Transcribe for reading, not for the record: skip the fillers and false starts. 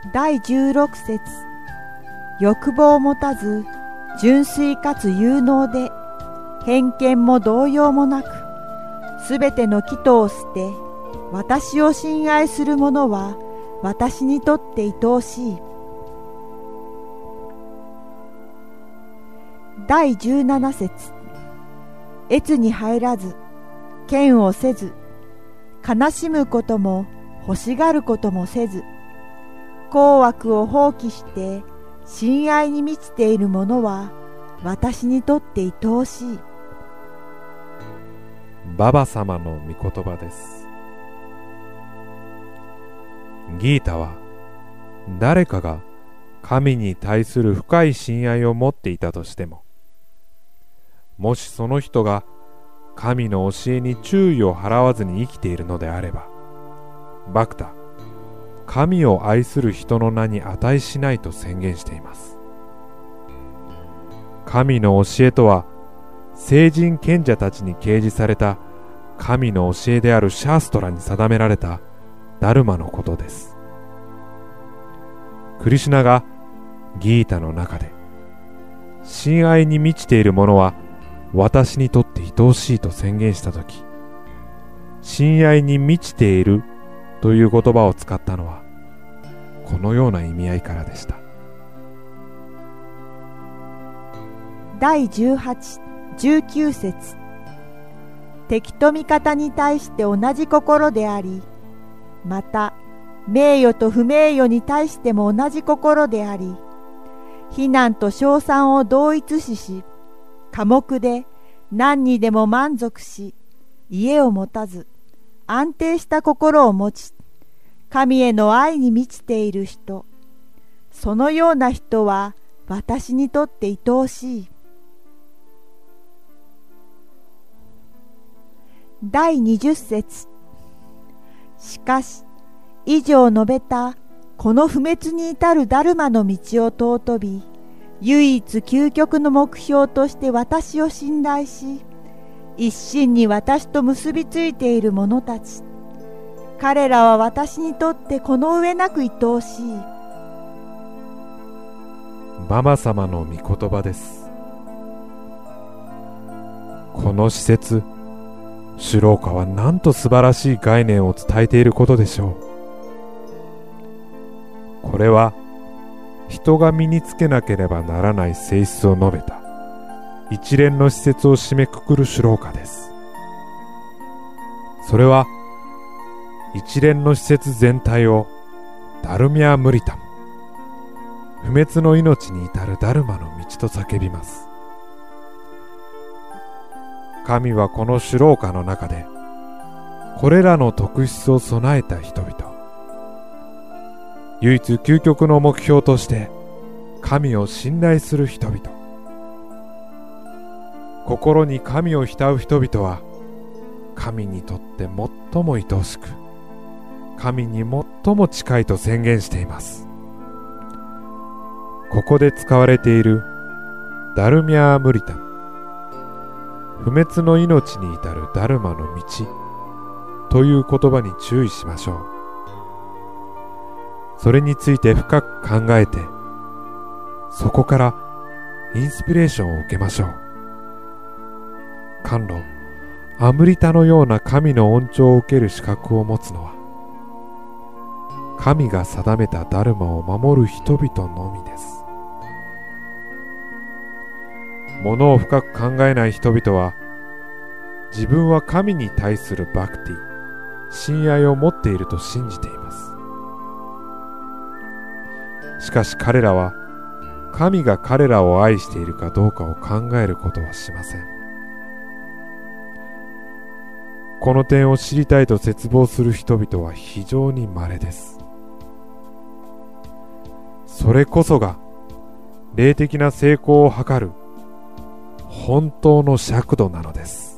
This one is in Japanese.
第16節。欲望を持たず、純粋かつ有能で、偏見も動揺もなく、すべての祈祷を捨て、私を信愛する者は私にとって愛おしい。第17節。悦に入らず、嫌悪せず、悲しむことも欲しがることもせず、好悪を放棄して親愛に満ちている者は私にとって愛おしい。 ババ様の御言葉です。ギータは誰かが神に対する深い親愛を持っていたとしても、もしその人が神の教えに注意を払わずに生きているのであれば、バクタ、神を愛する人の名に値しないと宣言しています。神の教えとは、聖人賢者たちに掲示された神の教えであるシャーストラに定められたダルマのことです。クリシュナがギータの中で、親愛に満ちている者は私にとって愛おしいと宣言したとき、親愛に満ちているという言葉を使ったのは、このような意味合いからでした。 第18、19節。敵と味方に対して同じ心であり、また名誉と不名誉に対しても同じ心であり、非難と称賛を同一視し、寡黙で何にでも満足し、家を持たず、安定した心を持ち、神への愛に満ちている人、そのような人は私にとって愛おしい。第20節。しかし、以上述べたこの不滅に至るダルマの道を尊び、唯一究極の目標として私を信頼し、一心に私と結びついている者たち、彼らは私にとってこの上なく愛おしい。 ババ様の御言葉です。この施設、シュローカはなんと素晴らしい概念を伝えていることでしょう。これは人が身につけなければならない性質を述べた一連の施設を締めくくるシュローカです。それは一連の施設全体をダルミャームリタム、不滅の命に至るダルマの道と叫びます。神はこのシュローカの中でこれらの特質を備えた人々、唯一究極の目標として神を信頼する人々、心に神を慕う人々は神にとって最も愛おしく、神に最も近いと宣言しています。ここで使われているダルミャームリタム、不滅の命に至るダルマの道という言葉に注意しましょう。それについて深く考えて、そこからインスピレーションを受けましょう。甘露、アムリタのような神の恩寵を受ける資格を持つのは、神が定めたダルマを守る人々のみです。ものを深く考えない人々は、自分は神に対するバクティ、親愛を持っていると信じています。しかし彼らは、神が彼らを愛しているかどうかを考えることはしません。この点を知りたいと切望する人々は非常に稀です。それこそが霊的な成功を図る本当の尺度なのです。